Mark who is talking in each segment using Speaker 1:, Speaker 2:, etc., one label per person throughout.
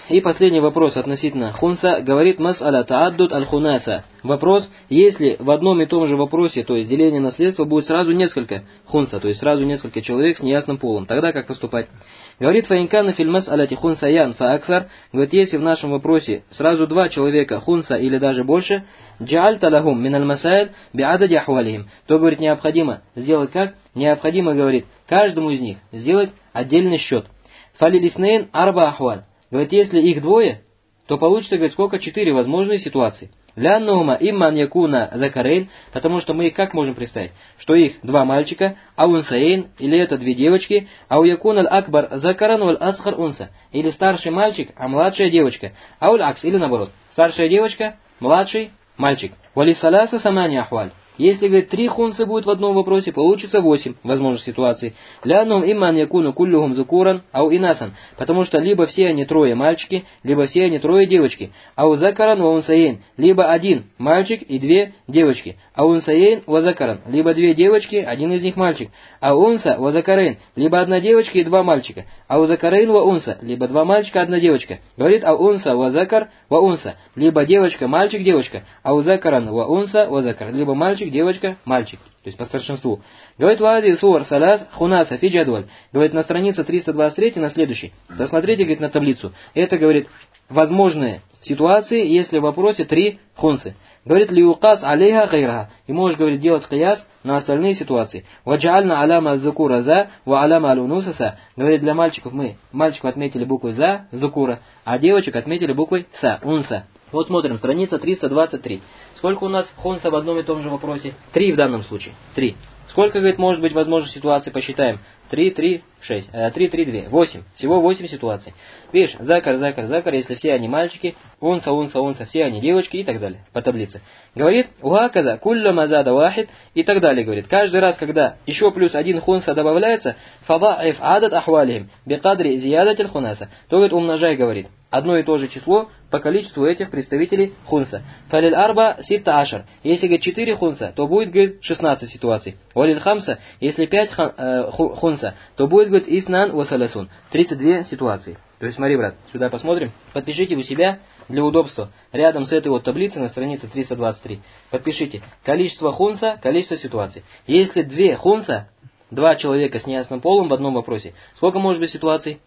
Speaker 1: И последний вопрос относительно хунса. Говорит мас'аля тааддуд аль-хунаса. Вопрос, если в одном и том же вопросе, то есть деление наследства, будет сразу несколько хунса, то есть сразу несколько человек с неясным полом. Тогда как поступать? Говорит фаинкана филь мас'аляти хунсаян фааксар. Говорит, если в нашем вопросе сразу два человека хунса или даже больше, джаальта лахум миналь масаиль биадади ахвалихим. То, говорит, необходимо сделать как? Необходимо, говорит, каждому из них сделать отдельный счет. Фалилиснейн арба ахваль. Говорит, если их двое, то получится, говорит, сколько? 4 возможные ситуации. Ляннума имман якуна закарейн, потому что мы их как можем представить? Что их два мальчика, аунсаейн, или это две девочки, ау якун аль-акбар закаран валь асхар унса, или старший мальчик, а младшая девочка, ауль акс, или наоборот, старшая девочка, младший мальчик. Вали саласа самани ахваль. Если, говорит, 3 хунса будет в одном вопросе, получится 8 возможных ситуаций. Лянум имман якуну куллюхум зукуран ау инасан. Потому что либо все они трое мальчики, либо все они трое девочки. Ау закаран ва унсаейн. Либо один мальчик и 2 девочки. Ау унсаейн ва закаран. Либо 2 девочки, один из них мальчик. Ау унса ва закарейн. Либо 1 девочка и 2 мальчика. Ау закарейн ва унса. Либо 2 мальчика, 1 девочка. Говорит ау унса ва закар ва унса. Либо девочка, мальчик, девочка. Ау закаран ва унса ва закар. Либо мальчик, девочка, мальчик. То есть по старшинству. Говорит, вади суар салат хунаса фи джадваль. Говорит, на странице 323, на следующей. Досмотрите, говорит, на таблицу. Это, говорит, возможные ситуации, если в вопросе 3 хунсы. Говорит, лиукас алейха гайраха. И можешь, говорит, делать кияс на остальные ситуации. Ваджаальна аляма зукура за, ва аляма алунуса са. Говорит, для мальчиков мы мальчиков отметили буквой за, зукура, а девочек отметили буквой са, унса. Вот смотрим, страница 323. Сколько у нас хунса в одном и том же вопросе? 3 в данном случае. 3. Сколько, говорит, может быть возможных ситуаций? Посчитаем. 3, 3, 6. 3, 3, 2. 8. Всего 8 ситуаций. Видишь, закар, закар, закар, если все они мальчики, унса, унса, унса, все они девочки и так далее. По таблице. Говорит, угакада, кулля мазада вахид и так далее. Говорит, каждый раз, когда еще плюс 1 хунса добавляется, фадаиф адат ахвалихим, бекадри зиядатель хунаса. То, говорит, умножай, говорит, одно и то же число по количеству этих представителей хунса. Фалиль арба ситта ашар. Если, говорит, 4 хунса, то будет, говорит, 16 ситуаций. Валиль хамса, если 5 хунса, то будет, говорит, иснан васалясун. 32 ситуации. То есть, смотри, брат, сюда посмотрим. Подпишите у себя для удобства рядом с этой вот таблицей на странице 323. Подпишите количество хунса, количество ситуаций. Если 2 хунса, 2 человека с неясным полом в одном вопросе, сколько может быть ситуаций?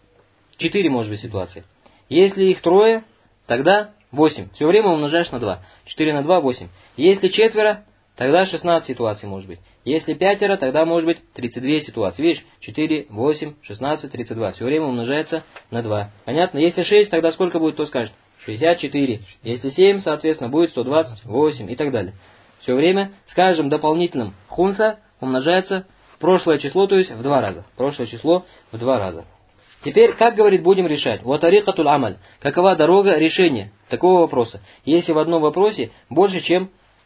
Speaker 1: 4 может быть ситуаций. Если их 3, тогда 8. Все время умножаешь на 2. 4 на 2, 8. Если 4, тогда 16 ситуаций может быть. Если 5, тогда может быть 32 ситуации. Видишь, 4, 8, 16, 32. Все время умножается на 2. Понятно? Если 6, тогда сколько будет, кто скажет? 64. Если 7, соответственно, будет 128 и так далее. Все время с каждым дополнительным хунса умножается прошлое число, то есть в 2 раза. Прошлое число в 2 раза. Теперь, как, говорит, будем решать? Вот тарикатуль амаль. Какова дорога решения такого вопроса? Если в одном вопросе больше, чем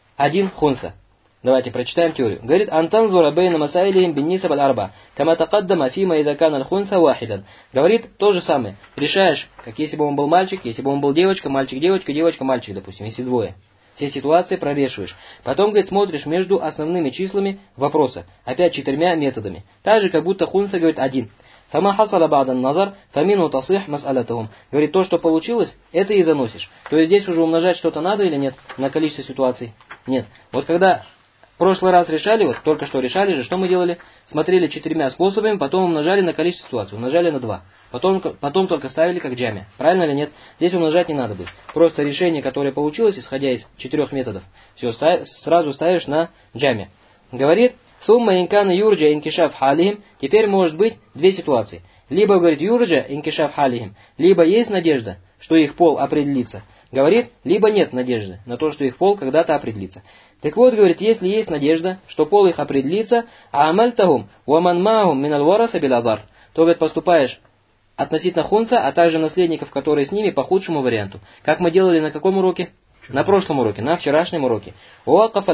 Speaker 1: 1 хунса. Давайте прочитаем теорию. Говорит, антанзура бейна масаилихим биннисаб аль-арба. Кама такаддама фима идакан аль-хунса вахидан. Говорит, то же самое. Решаешь, как если бы он был мальчик, если бы он был девочка, мальчик, девочка, девочка, мальчик, допустим, если 2. Все ситуации прорешиваешь. Потом, говорит, смотришь между основными числами вопроса. Опять 4 методами. Так же, как будто хунса, говорит, 1. Фама хасала ба'дан назар, фамину тасих мас'алатахум. Говорит, то, что получилось, это и заносишь. То есть здесь уже умножать что-то надо или нет на количество ситуаций? Нет. Вот когда в прошлый раз решали, вот только что решали же, что мы делали? Смотрели 4 способами, потом умножали на количество ситуаций, умножали на 2. Потом только ставили как джами. Правильно или нет? Здесь умножать не надо будет. Просто решение, которое получилось, исходя из 4 методов, все, сразу ставишь на джами. Говорит, сумма инкана юрджа инкишаф халихим. Теперь может быть 2 ситуации. Либо, говорит, юрджа инкишаф халихим, либо есть надежда, что их пол определится. Говорит, либо нет надежды на то, что их пол когда-то определится. Так вот, говорит, если есть надежда, что пол их определится, а амальтахум уаман маахум минал вараса биладар, то, говорит, поступаешь относительно хунса, а также наследников, которые с ними, по худшему варианту. Как мы делали на каком уроке? На прошлом уроке, на вчерашнем уроке. А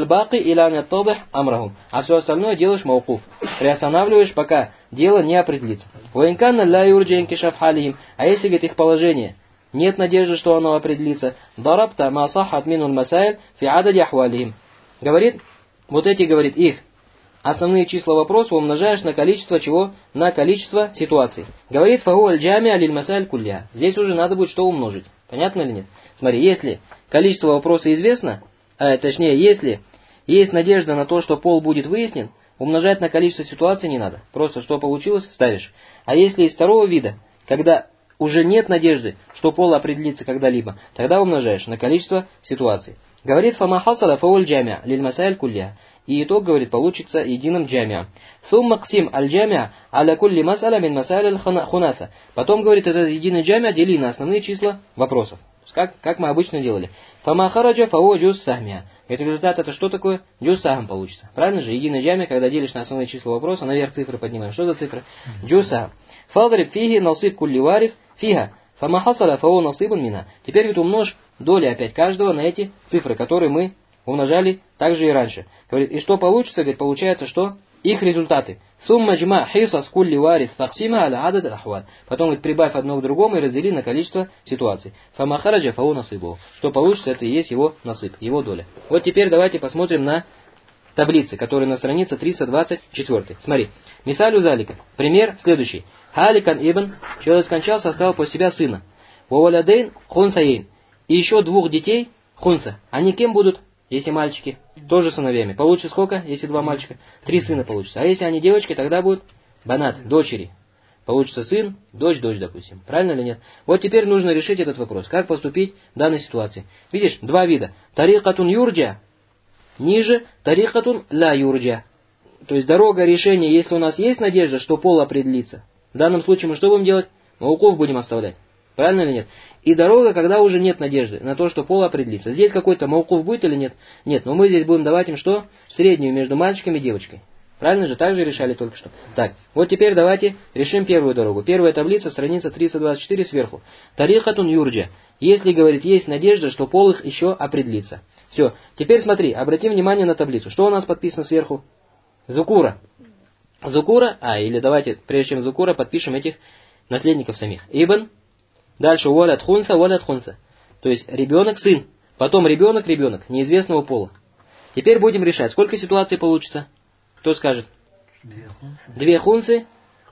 Speaker 1: все остальное делаешь маукуф. Приостанавливаешь, пока дело не определится. А если, говорит, их положение нет надежды, что оно определится, говорит, вот эти, говорит, их основные числа вопроса умножаешь на количество чего? На количество ситуаций. Говорит фагу аль-джамиа лиль-масаль кулля. Здесь уже надо будет что умножить. Понятно или нет? Смотри, если количество вопроса известно, точнее, если есть надежда на то, что пол будет выяснен, умножать на количество ситуаций не надо. Просто что получилось, ставишь. А если из второго вида, когда уже нет надежды, что пол определится когда-либо, тогда умножаешь на количество ситуаций. Говорит фама хасала фауль джамиа лиль масаль кулля. И итог, говорит, получится единым джамиа. Сумма ксим аль джамиа аля кулли масаля мин масаль хунаса. Потом, говорит, этот единый джамиа дели на основные числа вопросов. Как мы обычно делали. Фама хараджа фао джуз сахмия. Это результат, это что такое? Джуз сахм получится. Правильно же? Единый джамиа, когда делишь на основные числа вопроса, наверх цифры поднимаем. Что за цифры? Джуз сахм. Фалдриб фиги насиб кулли варис фига. Фама хасаля фао насибун мина. Теперь ведь умножь доли опять каждого на эти цифры, которые мы умножали также и раньше. Говорит, и что получится? Говорит, получается, что их результаты. Сумма джма хисас кулли варис факсима аля адад ахват. Потом говорит, прибавь одно к другому и раздели на количество ситуаций. Фама хараджа фау насыбу. Что получится, это и есть его насып, его доля. Вот теперь давайте посмотрим на таблицы, которые на странице 324. Смотри. Мисалю залика. Пример следующий. Халикан ибн, человек скончался, оставил после себя сына. Вавалядейн хунсаейн. И еще двух детей хунса. Они кем будут? Если мальчики, тоже сыновьями. Получится сколько, если два мальчика? 3 сына получится. А если они девочки, тогда будут банат, дочери. Получится сын, дочь, допустим. Правильно или нет? Вот теперь нужно решить этот вопрос. Как поступить в данной ситуации? Видишь, два вида. Тарикатун юрджа, ниже тарикатун ла юрджа. То есть дорога решения, если у нас есть надежда, что пол определится. В данном случае мы что будем делать? Мауков будем оставлять. Правильно или нет? И дорога, когда уже нет надежды на то, что пол определится. Здесь какой-то маукуф будет или нет? Нет, но мы здесь будем давать им что? Среднюю между мальчиком и девочкой. Правильно же? Так же решали только что. Так, вот теперь давайте решим первую дорогу. Первая таблица, страница 324 сверху. Тарихатун юрджа. Если, говорит, есть надежда, что пол их еще определится. Все, теперь смотри, обрати внимание на таблицу. Что у нас подписано сверху? Зукура. Зукура, или давайте, прежде чем Зукура, подпишем этих наследников самих. Ибн. Дальше валят хунса. То есть ребенок, сын. Потом ребенок, неизвестного пола. Теперь будем решать, сколько ситуаций получится. Кто скажет? 2 хунсы,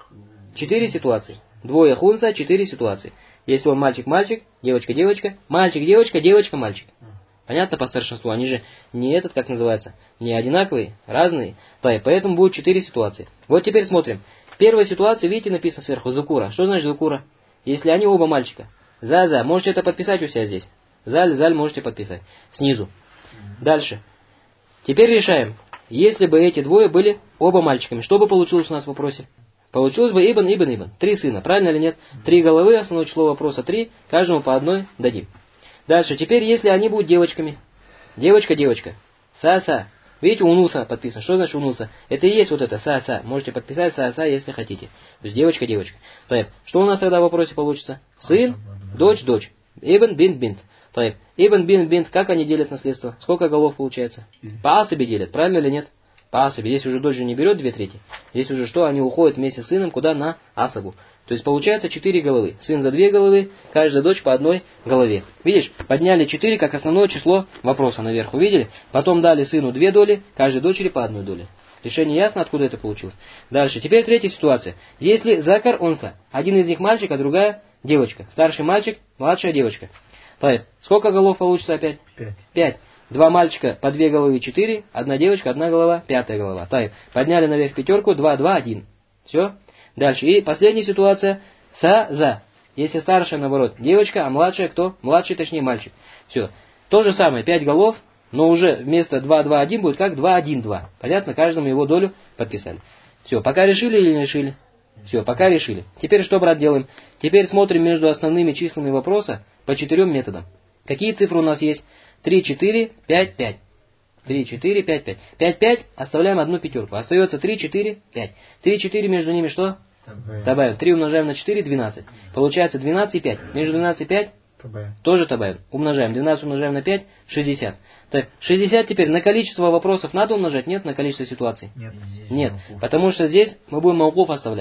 Speaker 1: 4 ситуации. 2 хунса, 4 ситуации. Если он мальчик, девочка, мальчик, девочка, мальчик. Понятно по старшинству? Они же не этот, как называется, не одинаковые, разные. Поэтому будет 4 ситуации. Вот теперь смотрим. Первая ситуация, видите, написано сверху зукура. Что значит зукура? Если они оба мальчика. За. Можете это подписать у себя здесь. Заль можете подписать. Снизу. Дальше. Теперь решаем. Если бы эти двое были оба мальчиками, что бы получилось у нас в вопросе? Получилось бы ибн. 3 сына. Правильно или нет? 3 головы, основное число вопроса 3. Каждому по одной дадим. Дальше. Теперь, если они будут девочками. Девочка. Са. Видите, унуса подписано. Что значит унуса? Это и есть вот это са. Можете подписать са, если хотите. То есть девочка. Что у нас тогда в вопросе получится? Сын, дочь. Ибн, бинт. Ибн, бинт. Как они делят наследство? Сколько голов получается? По асабе делят. Правильно или нет? По асабе. Здесь уже дочь же не берет 2/3. Здесь уже что? Они уходят вместе с сыном куда? На асабу. То есть получается 4 головы. Сын за 2 головы, каждая дочь по 1 голове. Видишь, подняли 4 как основное число вопроса наверх. Увидели? Потом дали сыну 2 доли, каждой дочери по 1 доле. Решение ясно, откуда это получилось. Дальше. Теперь третья ситуация. Если закар онса, один из них мальчик, а другая девочка. Старший мальчик, младшая девочка. Сколько голов получится опять? 5. 2 мальчика по 2 головы 4, 1 девочка, 1 голова, 5 голова. Подняли наверх 5, 2, 1. Все. Дальше. И последняя ситуация. За. Если старшая, наоборот, девочка, а младшая кто? Младший, точнее, мальчик. Все. То же самое. 5 голов, но уже вместо 2, 2, 1 будет как 2, 1, 2. Понятно? Каждому его долю подписали. Все. Пока решили или не решили? Все. Пока решили. Теперь что, брат, делаем? Теперь смотрим между основными числами вопроса по 4 методам. Какие цифры у нас есть? 3, 4, 5, 5. 3, 4, 5, 5. 5, 5, оставляем 1 пятерку. Остается 3, 4, 5. 3, 4 между ними что? Добавим. 3 умножаем на 4, 12. Получается 12 и 5. Между 12 и 5? Тоже добавим. Умножаем. 12 умножаем на 5, 60. Так, 60 теперь на количество вопросов надо умножать? Нет, на количество ситуаций? Нет. Потому что здесь мы будем маукуф оставлять.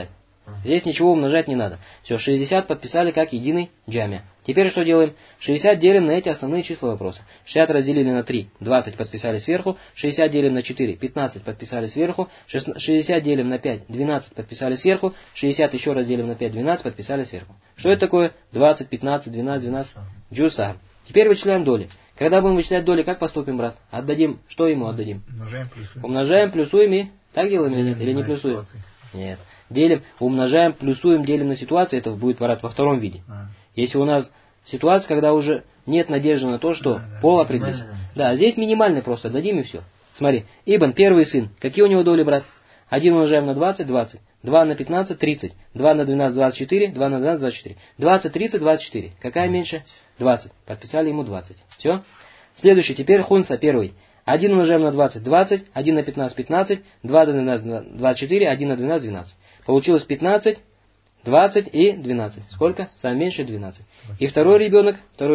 Speaker 1: Здесь ничего умножать не надо. Все, 60 подписали как единый джамия. Теперь что делаем? 60 делим на эти основные числа вопроса. 60 разделили на 3, 20 подписали сверху. 60 делим на 4, 15 подписали сверху. 60 делим на 5, 12 подписали сверху. 60 еще раз делим на 5, 12 подписали сверху. Что это такое? 20, 15, 12, 12. Джуса. Теперь вычисляем доли. Когда будем вычислять доли, как поступим, брат? Отдадим. Что ему отдадим? Умножаем, плюсуем и... Так делаем или нет? Или не плюсуем? Нет. Делим, умножаем, плюсуем, делим на ситуацию. Это будет, брат, во втором виде. Если у нас ситуация, когда уже нет надежды на то, что пол определится. Да, здесь минимальный просто. Дадим и все. Смотри. Ибн, первый сын. Какие у него доли, брат? 1 умножаем на 20, 20. 2 на 15, 30. 2 на 12, 24. 2 на 12, 24. 20, 30, 24. Какая меньше? 20. Подписали ему 20. Все. Следующий. Теперь хунса, первый. 1 умножаем на 20, 20. 1 на 15, 15. 2 на 12, 24. 1 на 12, 12. Получилось 15, 20 и 12. Сколько? Самое меньшее 12. И второй ребенок.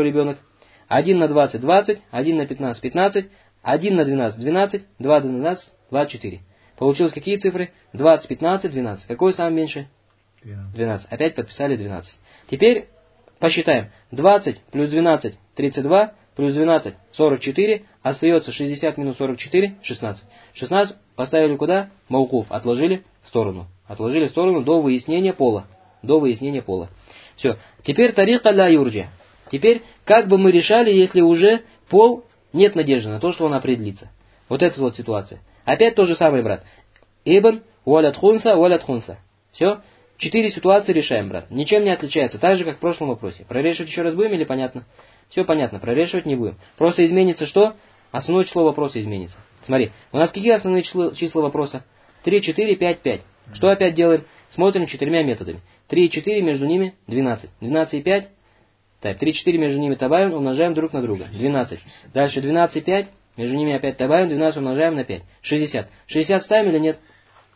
Speaker 1: 1 на 20, 20. 1 на 15, 15. 1 на 12, 12. 2 на 12, 24. Получилось какие цифры? 20, 15, 12. Какое самое меньшее? 12. Опять подписали 12. Теперь посчитаем. 20 плюс 12, 32. Плюс 12, 44. Остается 60 минус 44, 16. 16 поставили куда? Маукуф. Отложили в сторону. Отложили в сторону до выяснения пола. До выяснения пола. Все. Теперь тарика ля юрджа. Теперь, как бы мы решали, если уже пол нет надежды на то, что он определится. Вот эта вот ситуация. Опять то же самое, брат. Ибн, валят хунса. Все. 4 ситуации решаем, брат. Ничем не отличается. Так же, как в прошлом вопросе. Прорешивать еще раз будем или понятно? Все понятно. Прорешивать не будем. Просто изменится что? Основное число вопроса изменится. Смотри. У нас какие основные числа вопроса? 3, 4, 5, 5. Что опять делаем? Смотрим 4 методами. 3 и 4, между ними 12. 12 и 5. Так, 3 и 4 между ними добавим, умножаем друг на друга. 12. Дальше 12 и 5. Между ними опять добавим, 12 умножаем на 5. 60. 60 ставим или нет?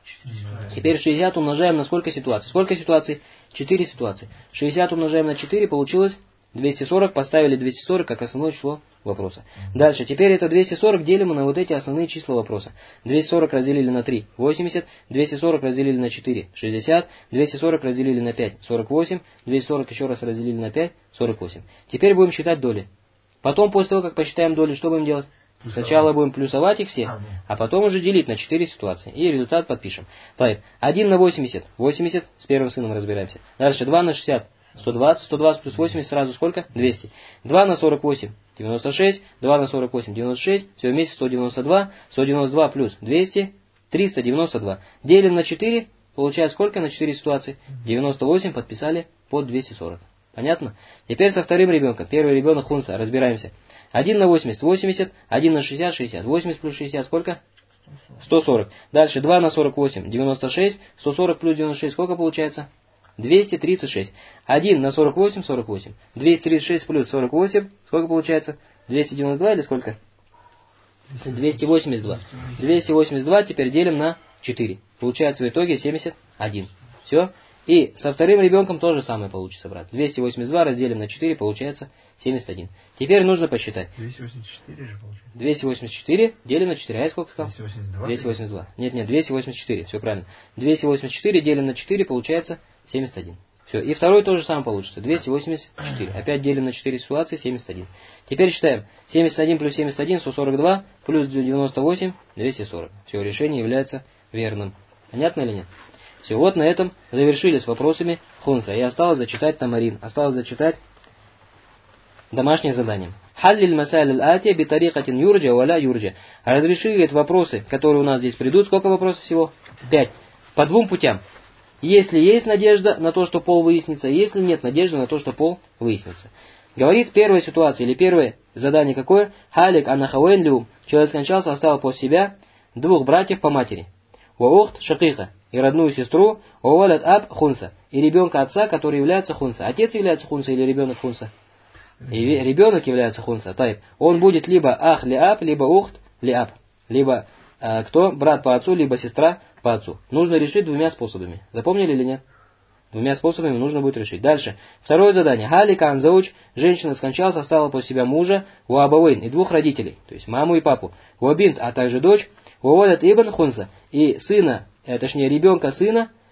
Speaker 1: Теперь 60 умножаем на сколько ситуаций? Сколько ситуаций? 4 ситуации. 60 умножаем на 4, получилось 240. Поставили 240 как основное число вопроса. Дальше. Теперь это 240 делим на вот эти основные числа вопроса. 240 разделили на 3. 80. 240 разделили на 4. 60. 240 разделили на 5. 48. 240 еще раз разделили на 5. 48. Теперь будем считать доли. Потом, после того, как посчитаем доли, что будем делать? Сначала будем плюсовать их все, а потом уже делить на 4 ситуации. И результат подпишем. Так, 1 на 80. 80. С первым сыном разбираемся. Дальше 2 на 60. 120. 120 плюс 80 сразу сколько? 200. 2 на 48. 96. 2 на 48. 96. Все вместе 192. 192 плюс 200. 392. Делим на 4. Получается сколько на 4 ситуации? 98 подписали под 240. Понятно? Теперь со вторым ребенком. Первый ребенок хунса. Разбираемся. 1 на 80, 80, 1 на 60, 60. 80 плюс 60 сколько? 140. Дальше 2 на 48, 96. 140 плюс 96 сколько получается? 236. 1 на 48, 48. 236 плюс 48 сколько получается? 292 или сколько? 282. 282 теперь делим на 4. Получается в итоге 71. Все. И со вторым ребенком тоже самое получится, брат. 282 разделим на 4, получается 71. Теперь нужно посчитать.
Speaker 2: 284 же получается.
Speaker 1: 284 делим на 4. А я сколько сказал?
Speaker 2: 282.
Speaker 1: 282. Нет, 284. Все правильно. 284 делим на 4, получается 71. Все. И второй тоже самое получится. 284. Опять делим на 4 ситуации, 71. Теперь считаем. 71 плюс 71, 142, плюс 98, 240. Все, решение является верным. Понятно или нет? Все, вот на этом завершили с вопросами хунса. И осталось зачитать тамарин. Осталось зачитать домашнее задание. Халлиль масаль аль-атия битарикатин юрджа валя юрджа. Разрешили вопросы, которые у нас здесь придут. Сколько вопросов всего? 5. По 2 путям. Если есть надежда на то, что пол выяснится, если нет надежды на то, что пол выяснится. Говорит, первая ситуация или первое задание какое? Халик анахауэн люм. Человек скончался, оставил после себя 2 братьев по матери. Ваухт шакиха. И родную сестру, овалят аб хунса, и ребенка отца, который является хунса. Отец является хунса или ребенок хунса? И ребенок является хунса. Тайп. Он будет либо ах ли аб, либо ухт ли аб. Либо кто? Брат по отцу, либо сестра по отцу. Нужно решить 2 способами. Запомнили или нет? 2 способами нужно будет решить. Дальше. Второе задание. Халика анзауч. Женщина скончалась, оставила после себя мужа, уабавейн, и 2 родителей. То есть маму и папу. Уабинт, а также дочь. Уавалят ибн хунса. И сына, точнее ребенка сына,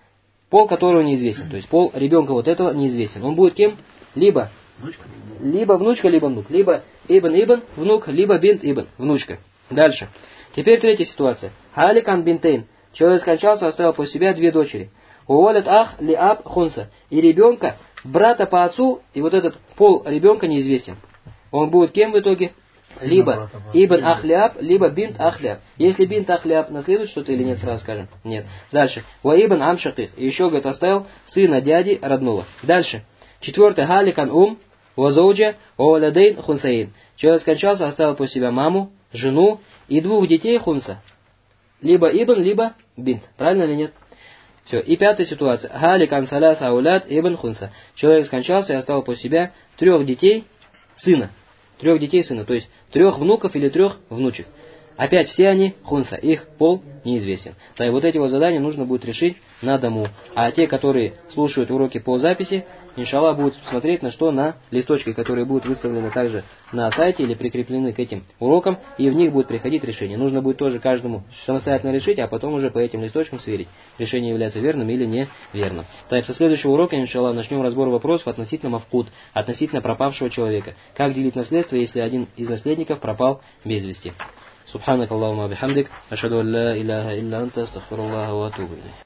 Speaker 1: пол которого неизвестен. То есть пол ребенка вот этого неизвестен. Он будет кем? Либо внучка, либо внук. Либо ибн, внук, либо бинт ибн, внучка. Дальше. Теперь третья ситуация. Халикан бинтейн. Человек скончался, оставил после себя две дочери. Увалят ах ли аб хунса. И ребенка, брата по отцу, и вот этот пол ребенка неизвестен. Он будет кем в итоге? Либо ибн ахляб, либо бинт ахляб. Если бинт ахляб, наследует что-то или нет, сразу скажем? Нет. Дальше. Ва ибн амшаких. И еще, говорит, оставил сына дяди родного. Дальше. Четвертое. Халикан вазоуджа, оладейн хунсаин. Человек скончался, оставил после себя маму, жену и двух детей хунса. Либо ибн, либо бинт. Правильно или нет? Все. И пятая ситуация. Халикан салас аулад ибн хунса. Человек скончался и оставил после себя трех детей сына. Трех детей сына, то есть трех внуков или трех внучек. Опять все они хунса, их пол неизвестен. Да, и вот эти вот задания нужно будет решить на дому. А те, которые слушают уроки по записи, иншаллах, будут смотреть на что? На листочки, которые будут выставлены также на сайте или прикреплены к этим урокам, и в них будет приходить решение. Нужно будет тоже каждому самостоятельно решить, а потом уже по этим листочкам сверить. Решение является верным или неверным. Так, со следующего урока, иншаллах, начнем разбор вопросов относительно мафкуд, относительно пропавшего человека. Как делить наследство, если один из наследников пропал без вести. Субханак Аллахума бихамдик, ашхаду ан ла иляха илля анта, астагфируллаха ва атубу илейх.